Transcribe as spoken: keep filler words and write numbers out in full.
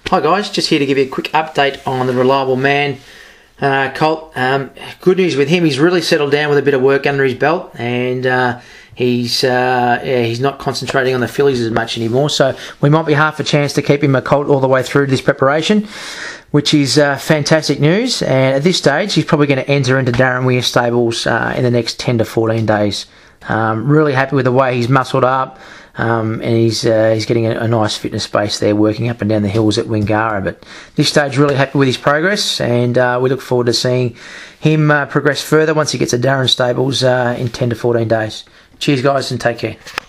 Hi guys, just here to give you a quick update on the Reliable Man uh, colt. Um, good news with him, he's really settled down with a bit of work under his belt, and uh, he's uh, yeah, he's not concentrating on the fillies as much anymore, so we might be half a chance to keep him a colt all the way through this preparation, which is uh, fantastic news. And at this stage he's probably going to enter into Darren Weir stables uh, in the next ten to fourteen days. Um, really happy with the way he's muscled up. Um, and he's uh, he's getting a, a nice fitness base there, working up and down the hills at Wingara. But this stage, really happy with his progress, and uh, we look forward to seeing him uh, progress further once he gets to Darren stables uh, in ten to fourteen days. Cheers, guys, and take care.